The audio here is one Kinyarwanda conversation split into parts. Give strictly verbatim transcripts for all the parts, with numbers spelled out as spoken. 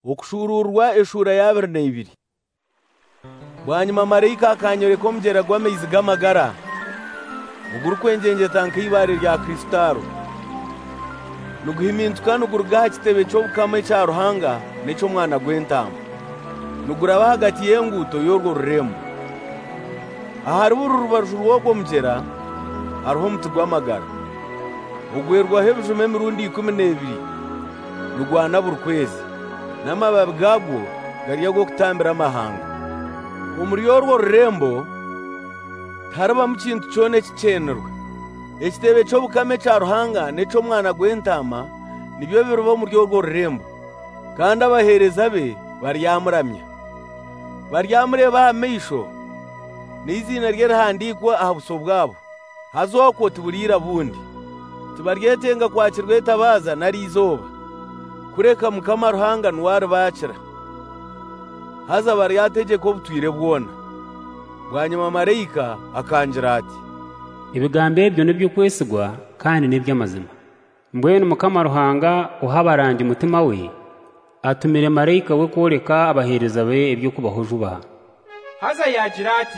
okushururwa eshura y'abiri n'ibiri. Bwanyuma marayika akanyoreka omugera gw'amaizi g'amagara ogurukwenjengeta nk'ibare rya kristalo, nuguhimintuka nuguruga aha kitebe ky'obukama ekya Ruhanga n'eky'omwana gw'entaama, nuguraba hagati y'enguuto y'orwo rurembo. Ahari buri rubaju rw'ogwo mugera hariho omuti gw'amagara, ogwerwaho ebijuma emirundi ikumi n'ebiri, nugwana buri kwezi, n'amababi gagwo gari ag'okutambira amahanga. Omuri orwo rurembo haribamu kintu kyona ekikyenerwa. Ekitebe ky'obukama ekya Ruhanga n'eky'omwana gw'entaama nibyo biruba omuri orwo rurembo, kandi abaheereza be baryamuramya. Baryamureba aha maisho, n'izina rye rihandiikwa aha buso bwabo. Haza okwo tiburiira bundi, tibaryetenga kwakirwa etabaza nari izooba, kureka Mukama Ruhanga nuwaribakira. Haza baryategeka obutwire bwona. Bwanyuma marayika akangira ati, ibigambo ebyo nibyo kwesigwa kandi n'iby'amazima. Mbwenu Mukama Ruhanga uhabaranje umutima we atumire marayika we kworeka abahereza be ebyo kubahojuba. Haza yagira ati,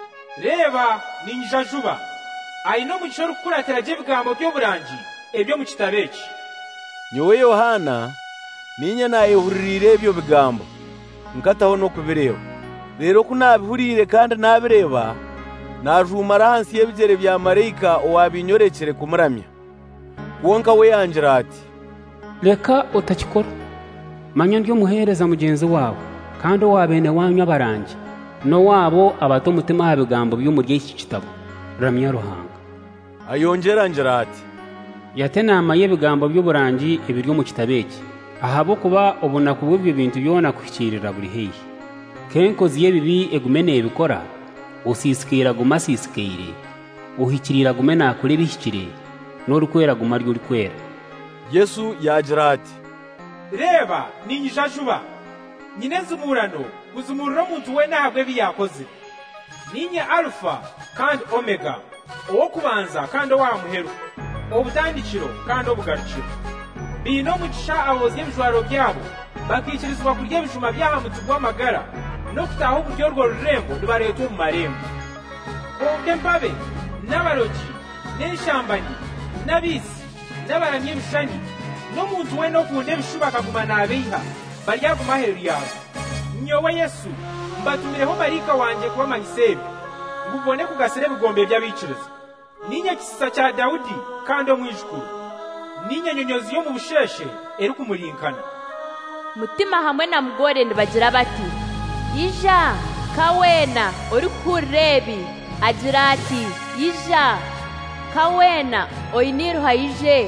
reba ninjajuba ayino mugisho rukuratira by'ebigambo by'oburangi ebyo mu kitabo eki. Nyowe Yohana ninye nayehurire ebyo bigambo nkataho no kubireba. Rero kunabihurire kandi nabireba, najumara hansi y'ebigere bya marayika owabinyorekere kumuramya. Wonka we yangira ati, reka utakikora. Manya ndyo muhereza mugenzi wawe kandi wabene wanyu abaranje no wabo abato umutima ha bigambo by'umurye iki kitabo. Ramya Ruhanga. Ayongera ngira ati, yatenama y'ebigambo by'oburangi ebiryo mu kitabo eki, ahabo kuba obona kubw'ebyo bintu byona kuhikirira buri heyi. Kenkozi y'ebibi egume nebikora, usisikira guma sisikire, uhikirira gume nakure bihikire, n'orukwera guma ry'urikwera. Yesu yagira ati, reba ninjajuba nyine nzumurano guzumurira omuntu we ntabwo ebiyakoze. Ninye Alpha kandi Omega, owo kubanza kandi owamuheru, obutandikiro kandi obugarukiro. Bino mugisha abozi ebijwaro byabo bakikirizibwa kurya ebijuma by'aha muti gw'amagara no kutaha oburyo orwo rurembo nibareeta omu marembo. Bonka empabe n'abarogi n'enshambanyi n'abiisi n'abaramya ebishani n'omuntu we n'okunda ebishuba akaguma n'abeiha baryaguma aheeru yawe. Nyowe Yesu mbatumireho marayika wange kubamanyisa ebyo, ngubone kugasira ebigombe by'abiikiriza. Ninye kisisa kya Dawudi kandi omwijukuru, ninye nyonyozi y'omu busheshe eri kumurinkana. Mutima hamwe na mugore nibagira bati, ija kawena ori kuhurira ebi. Agira ati, ija kawena oyiniruha ije,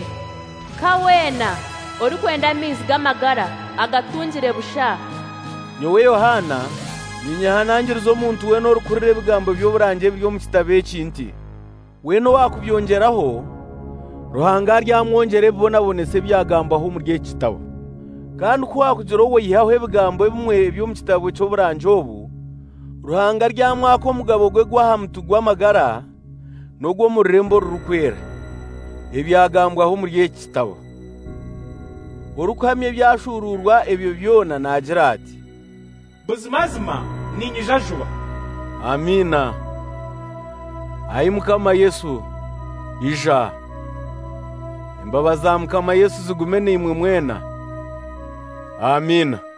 kawena ori kwenda amaizi g'amagara agatungire busha. Nyowe Yohana ninyahanangiriza omuntu we n'orukurira ebigambo by'oburangi by'omu kitabo eki nti, weno wakubyongeraho Ruhanga ryamwongera ebibonabonese byagambaho omuri eki kitabo. Kandi ku wakugira owo yihaho ebigambo ebimwe by'omu kitabo ky'oburangi obu, Ruhanga ryamwaka omugabo gwe gw'aha muti gw'amagara n'ogw'omu rurembo rurukwera ebyagambwaho omuri eki kitabo. Orukuhamya ebyashururwa ebyo byona nagira ati, buzimazima ninyijajuba. Amina. Ayi Mukama Yesu, ija. Embabazi za Mukama Yesu zigume n'imwe mwena. Amina.